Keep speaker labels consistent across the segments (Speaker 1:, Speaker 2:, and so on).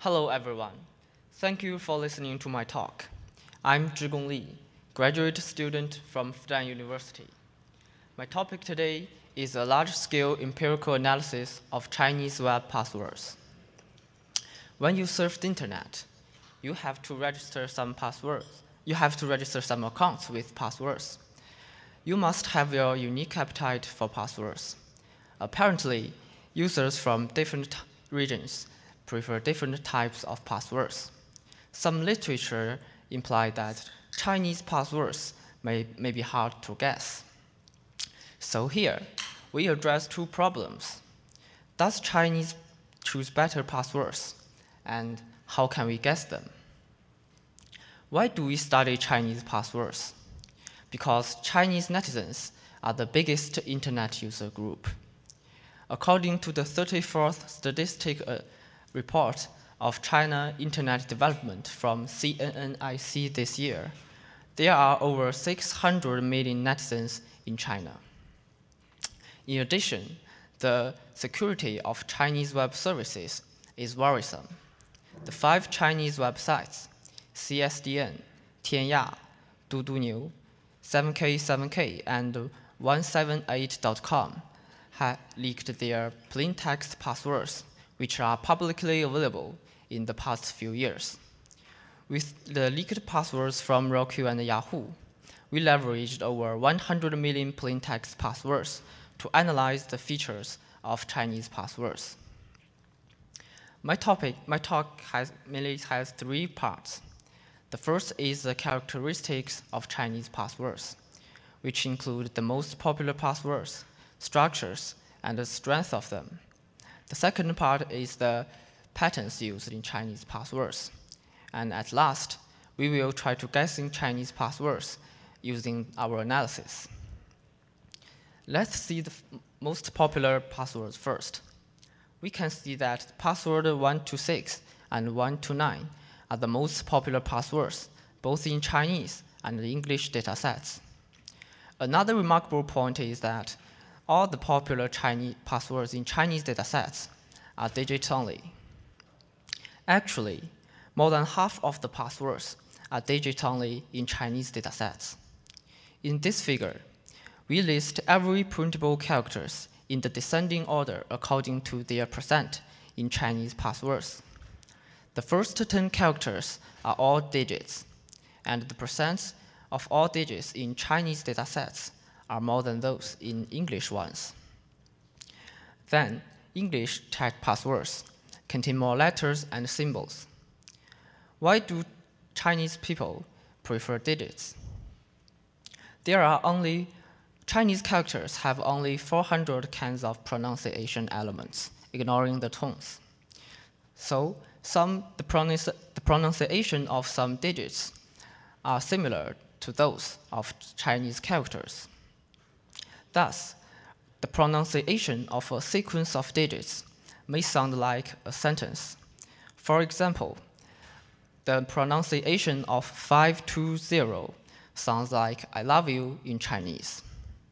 Speaker 1: Hello, everyone. Thank you for listening to my talk. I'm Zhigong Li, graduate student from Fudan University. My topic today is a large-scale empirical analysis of Chinese web passwords. When you surf the internet, you have to register some passwords. You have to register some accounts with passwords. You must have your unique appetite for passwords. Apparently, users from different regions prefer different types of passwords. Some literature imply that Chinese passwords may be hard to guess. So here, we address two problems. Does Chinese choose better passwords? And how can we guess them? Why do we study Chinese passwords? Because Chinese netizens are the biggest internet user group. According to the 34th Statistic Report of China Internet Development from CNNIC this year, there are over 600 million netizens in China. In addition, the security of Chinese web services is worrisome. The 5 Chinese websites, CSDN, Tianya, Duduniu, 7K7K, and 178.com, have leaked their plain-text passwords, which are publicly available in the past few years. With the leaked passwords from Roku and Yahoo, we leveraged over 100 million plain-text passwords to analyze the features of Chinese passwords. My talk mainly has 3 parts. The first is the characteristics of Chinese passwords, which include the most popular passwords, structures, and the strength of them. The second part is the patterns used in Chinese passwords. And at last, we will try to guessing Chinese passwords using our analysis. Let's see the most popular passwords first. We can see that password 126 and 129 are the most popular passwords, both in Chinese and English datasets. Another remarkable point is that all the popular Chinese passwords in Chinese datasets are digit-only. Actually, more than half of the passwords are digit-only in Chinese datasets. In this figure, we list every printable characters in the descending order according to their percent in Chinese passwords. The first 10 characters are all digits, and the percents of all digits in Chinese datasets are more than those in English ones. Then, English tag passwords contain more letters and symbols. Why do Chinese people prefer digits? Chinese characters have only 400 kinds of pronunciation elements, ignoring the tones. So, the pronunciation of some digits are similar to those of Chinese characters. Thus, the pronunciation of a sequence of digits may sound like a sentence. For example, the pronunciation of 520 sounds like I love you in Chinese.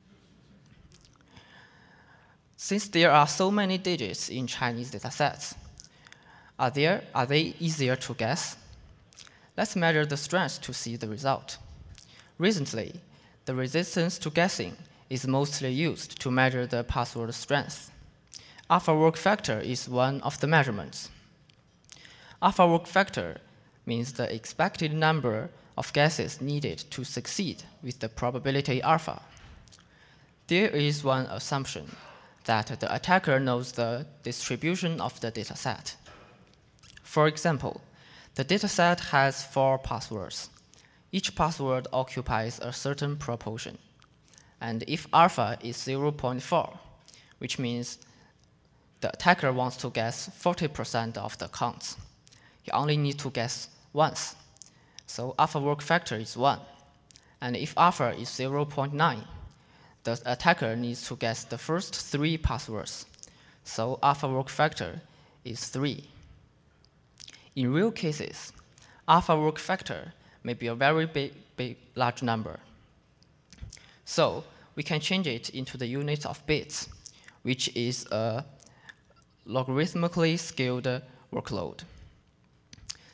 Speaker 1: Since there are so many digits in Chinese datasets, are they easier to guess? Let's measure the strength to see the result. Recently, the resistance to guessing is mostly used to measure the password strength. Alpha work factor is one of the measurements. Alpha work factor means the expected number of guesses needed to succeed with the probability alpha. There is one assumption that the attacker knows the distribution of the dataset. For example, the dataset has 4 passwords. Each password occupies a certain proportion. And if alpha is 0.4, which means the attacker wants to guess 40% of the accounts, he only needs to guess once. So alpha work factor is 1. And if alpha is 0.9, the attacker needs to guess the first 3 passwords. So alpha work factor is 3. In real cases, alpha work factor may be a very large number. So we can change it into the unit of bits, which is a logarithmically scaled workload.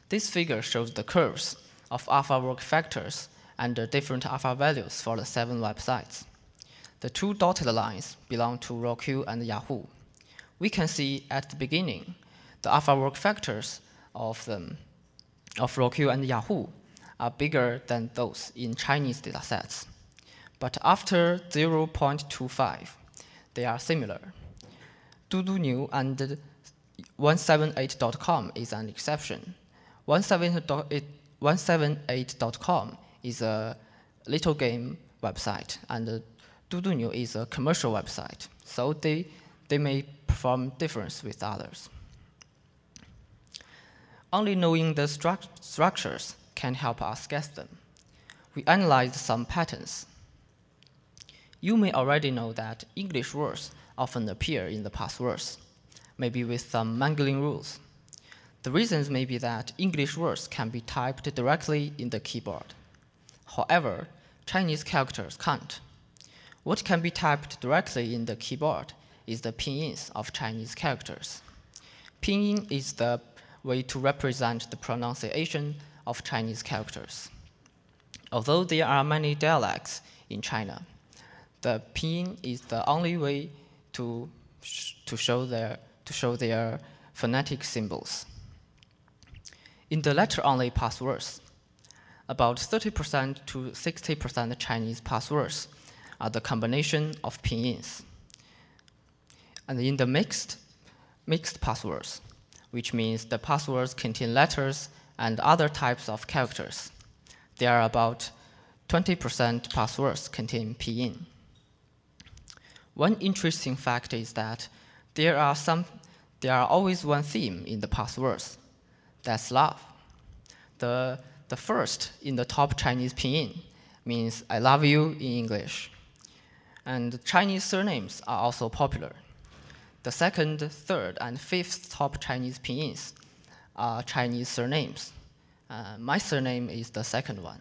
Speaker 1: This figure shows the curves of alpha work factors and the different alpha values for the 7 websites. The 2 dotted lines belong to Roku and Yahoo. We can see at the beginning, the alpha work factors of Roku and Yahoo are bigger than those in Chinese datasets. But after 0.25, they are similar. Dudunew and 178.com is an exception. 178.com is a little game website, and Dudunew is a commercial website, so they may perform difference with others. Only knowing the structures can help us guess them. We analyzed some patterns. You may already know that English words often appear in the past words, maybe with some mangling rules. The reasons may be that English words can be typed directly in the keyboard. However, Chinese characters can't. What can be typed directly in the keyboard is the pinyin of Chinese characters. Pinyin is the way to represent the pronunciation of Chinese characters. Although there are many dialects in China, the pinyin is the only way to show their phonetic symbols. In the letter-only passwords, about 30% to 60% Chinese passwords are the combination of pinyins. And in the mixed passwords, which means the passwords contain letters and other types of characters, there are about 20% passwords contain pinyin. One interesting fact is that there are always one theme in the passwords. That's love. The first in the top Chinese pinyin means I love you in English. And Chinese surnames are also popular. The second, third, and fifth top Chinese pinyins are Chinese surnames. My surname is the second one.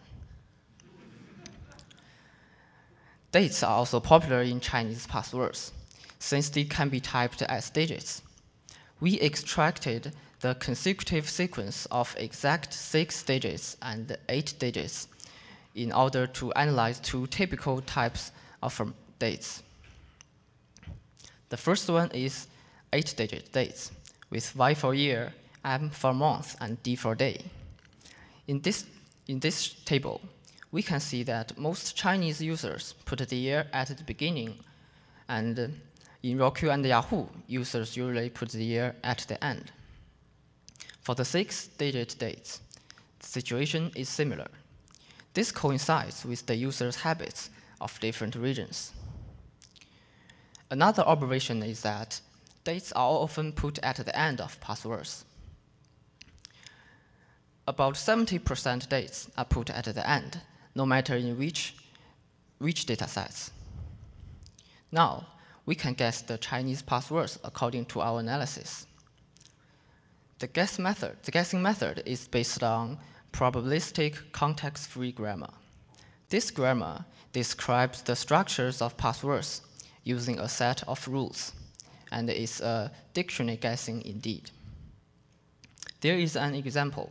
Speaker 1: Dates are also popular in Chinese passwords, since they can be typed as digits. We extracted the consecutive sequence of exact 6 digits and 8 digits in order to analyze 2 typical types of dates. The first one is 8-digit dates, with Y for year, M for month, and D for day. In this table, we can see that most Chinese users put the year at the beginning, and in Roku and Yahoo, users usually put the year at the end. For the 6-digit dates, the situation is similar. This coincides with the user's habits of different regions. Another observation is that dates are often put at the end of passwords. About 70% dates are put at the end, no matter in which datasets. Now, we can guess the Chinese passwords according to our analysis. The guessing method is based on probabilistic context-free grammar. This grammar describes the structures of passwords using a set of rules, and is a dictionary guessing indeed. There is an example.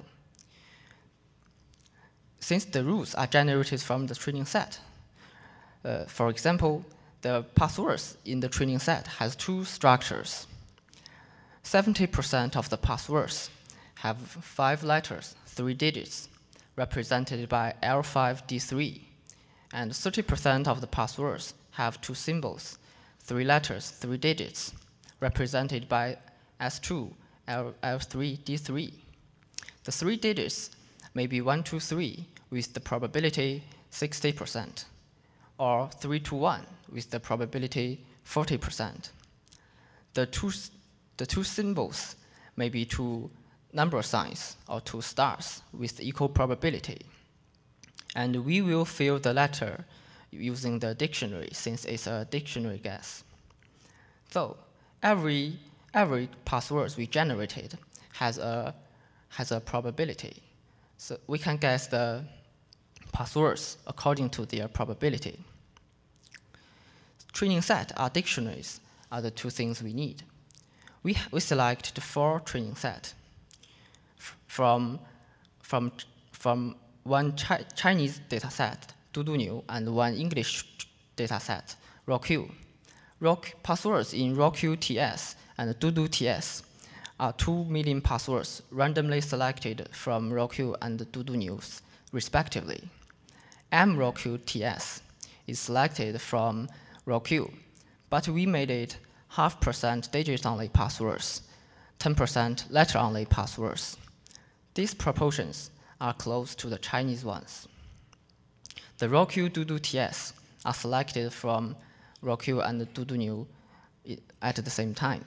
Speaker 1: Since the rules are generated from the training set, for example, the passwords in the training set has 2 structures. 70% of the passwords have 5 letters, 3 digits, represented by L5D3, and 30% of the passwords have 2 symbols, 3 letters, 3 digits, represented by S2, L3D3. The 3 digits may be 1, 2, 3 with the probability 60%, or 3 to 1 with the probability 40%. The two symbols may be 2 number signs or 2 stars with equal probability. And we will fill the letter using the dictionary since it's a dictionary guess. So every password we generated has a probability. So we can guess the passwords according to their probability. Training set or dictionaries are the 2 things we need. We select the 4 training set from from one Chinese dataset, DuDuNew, and one English dataset, ROCU. Passwords in ROCU TS and DuDu TS are 2 million passwords randomly selected from ROCU and DuDuNew, respectively. mROCU TS is selected from ROCU, but we made it 0.5% digit-only passwords, 10% letter-only passwords. These proportions are close to the Chinese ones. The ROCU DuDu TS are selected from ROCU and DuDuNew at the same time.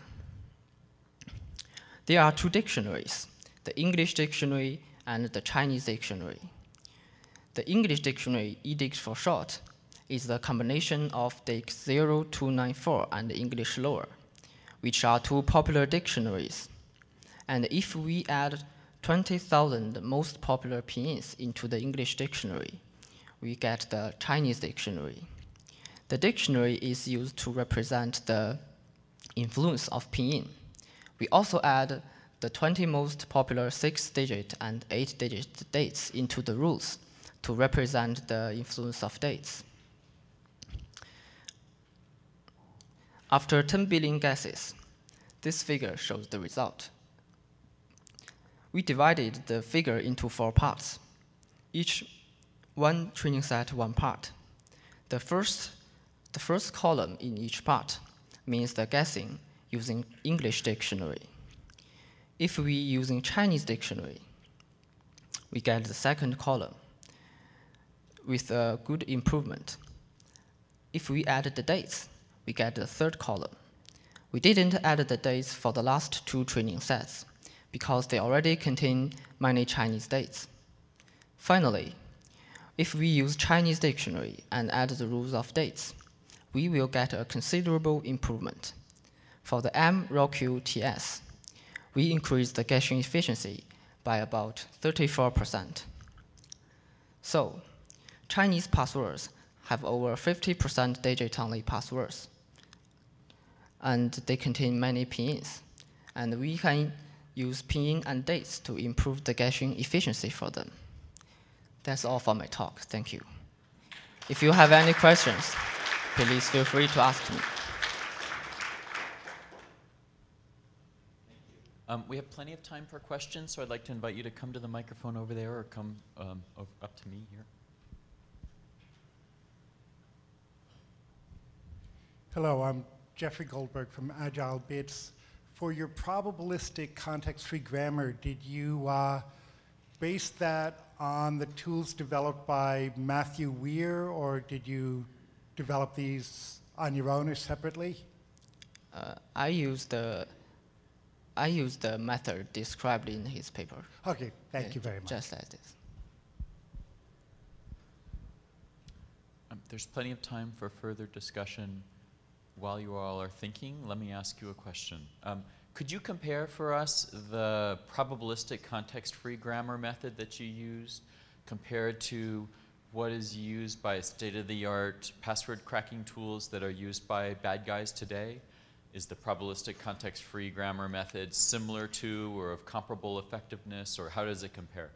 Speaker 1: There are 2 dictionaries, the English dictionary and the Chinese dictionary. The English dictionary, EDICT for short, is the combination of DIC 0294 and English Lower, which are 2 popular dictionaries. And if we add 20,000 most popular pinyin into the English dictionary, we get the Chinese dictionary. The dictionary is used to represent the influence of pinyin. We also add the 20 most popular 6-digit and 8-digit dates into the rules to represent the influence of dates. After 10 billion guesses, this figure shows the result. We divided the figure into 4 parts, each one training set 1 part. The first column in each part means the guessing using English dictionary. If we using Chinese dictionary, we get the second column with a good improvement. If we add the dates, we get the third column. We didn't add the dates for the last 2 training sets because they already contain many Chinese dates. Finally, if we use Chinese dictionary and add the rules of dates, we will get a considerable improvement. For the mROCU TS, we increase the caching efficiency by about 34%. So, Chinese passwords have over 50% digit-only passwords, and they contain many pinyins. And we can use pinyin and dates to improve the caching efficiency for them. That's all for my talk. Thank you. If you have any questions, please feel free to ask me.
Speaker 2: We have plenty of time for questions, so I'd like to invite you to come to the microphone over there or come up to me here.
Speaker 3: Hello, I'm Jeffrey Goldberg from Agile Bits. For your probabilistic context-free grammar, did you base that on the tools developed by Matthew Weir, or did you develop these on your own or separately?
Speaker 1: I used the method described in his paper.
Speaker 3: Okay, thank you very much.
Speaker 1: Just like this.
Speaker 2: There's plenty of time for further discussion. While you all are thinking, let me ask you a question. Could you compare for us the probabilistic context-free grammar method that you used compared to what is used by state-of-the-art password cracking tools that are used by bad guys today? Is the probabilistic context-free grammar method similar to or of comparable effectiveness, or how does it compare?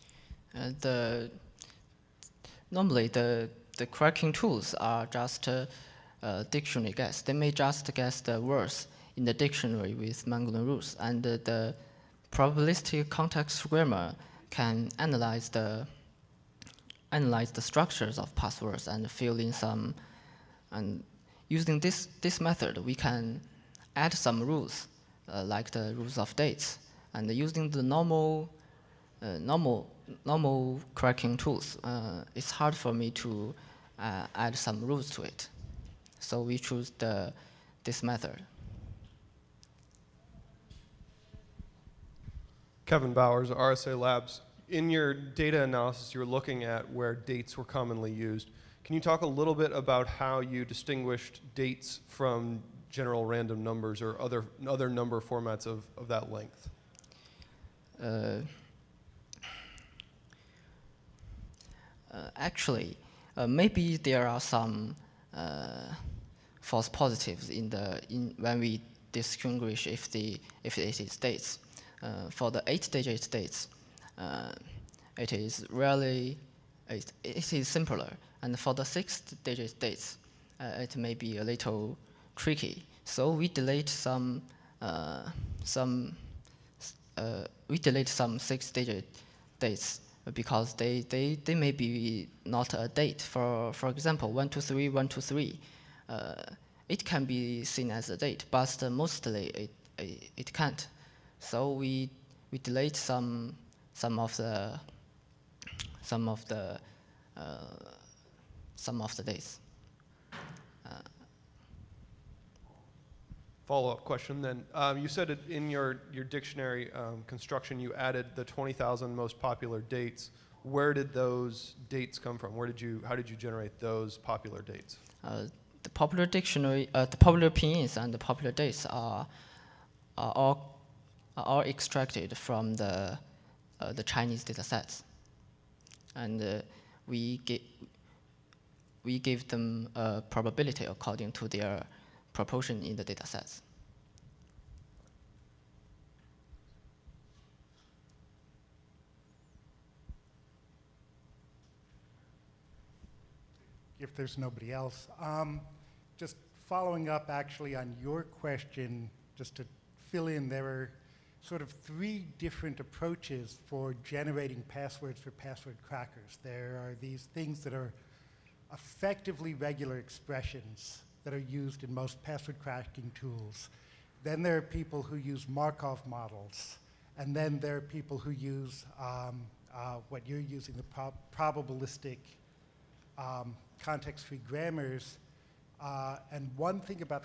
Speaker 1: Normally, the cracking tools are just dictionary guess. They may just guess the words in the dictionary with Mangolan rules, and the probabilistic context grammar can analyze the structures of passwords and fill in some. And using this method, we can add some rules, like the rules of dates, and using the normal cracking tools, it's hard for me to add some rules to it. So we choose this method.
Speaker 4: Kevin Bowers, RSA Labs. In your data analysis, you were looking at where dates were commonly used. Can you talk a little bit about how you distinguished dates from general random numbers or other number formats of that length?
Speaker 1: Actually, maybe there are some false positives when we distinguish if it is dates. For the 8-digit dates, it is really, it is simpler. And for the 6-digit dates, it may be a little tricky. So we delete some 6-digit dates because they may be not a date. For example, 123, 123. It can be seen as a date, but mostly it can't. So we delete some of the days.
Speaker 4: Follow-up question then. You said in your dictionary construction you added the 20,000 most popular dates. Where did those dates come from? How did you generate those popular dates?
Speaker 1: The popular dictionary, the popular pinyin and the popular dates are all extracted from the Chinese data sets, and we give them a probability according to their proportion in the data sets.
Speaker 3: If there's nobody else, just following up actually on your question, just to fill in, there are sort of 3 different approaches for generating passwords for password crackers. There are these things that are effectively regular expressions that are used in most password cracking tools. Then there are people who use Markov models. And then there are people who use what you're using, the probabilistic context-free grammars. And one thing about the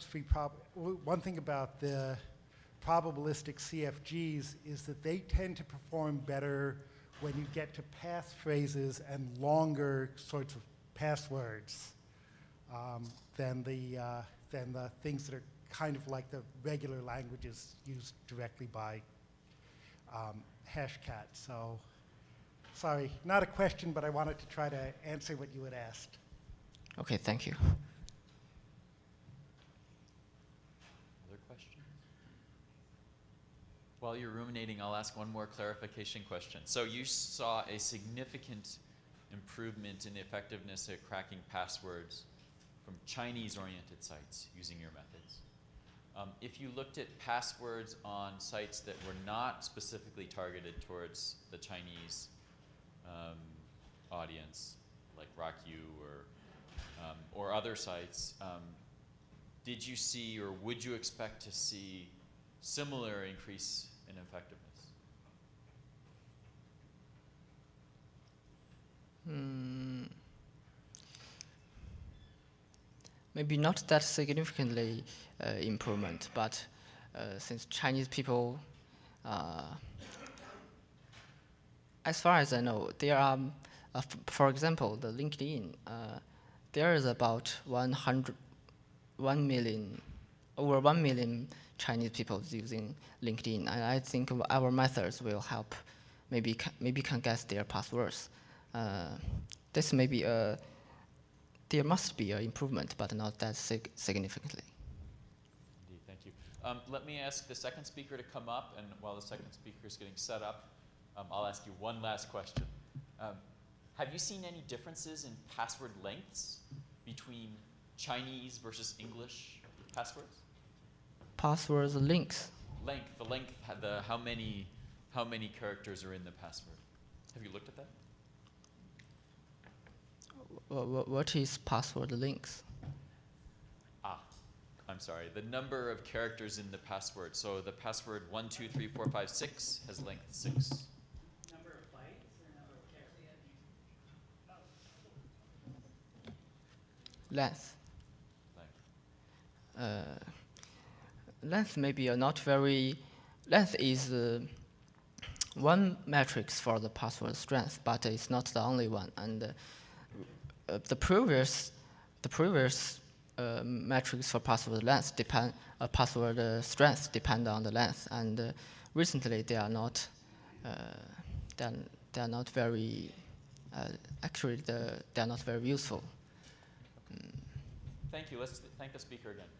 Speaker 3: probabilistic CFGs is that they tend to perform better when you get to passphrases and longer sorts of passwords than the things that are kind of like the regular languages used directly by Hashcat. So, sorry, not a question, but I wanted to try to answer what you had asked.
Speaker 1: Okay, thank you.
Speaker 2: Other questions? While you're ruminating, I'll ask one more clarification question. So you saw a significant improvement in the effectiveness at cracking passwords from Chinese-oriented sites using your methods. If you looked at passwords on sites that were not specifically targeted towards the Chinese audience, like RockU or other sites, did you see or would you expect to see similar increase in effectiveness?
Speaker 1: Maybe not that significantly improvement, but since Chinese people, as far as I know, there are, for example, the LinkedIn, there is about over 1 million Chinese people using LinkedIn, and I think our methods will help. Maybe can guess their passwords. This may be there must be an improvement, but not that significantly.
Speaker 2: Indeed, thank you. Let me ask the second speaker to come up, and while the second speaker is getting set up, I'll ask you one last question. Have you seen any differences in password lengths between Chinese versus English passwords?
Speaker 1: Passwords links.
Speaker 2: The length, how many characters are in the password? Have you looked at that?
Speaker 1: What is password links?
Speaker 2: I'm sorry. The number of characters in the password. So the password 1, 2, 3, 4, 5, 6 has length 6.
Speaker 1: Number of bytes or number of characters? Length. Length may be not very. Length is one metric for the password strength, but it's not the only one. And the previous metrics for password length password strength depend on the length, and recently they are not very actually they are not very useful.
Speaker 2: Thank you. Let's thank the speaker again.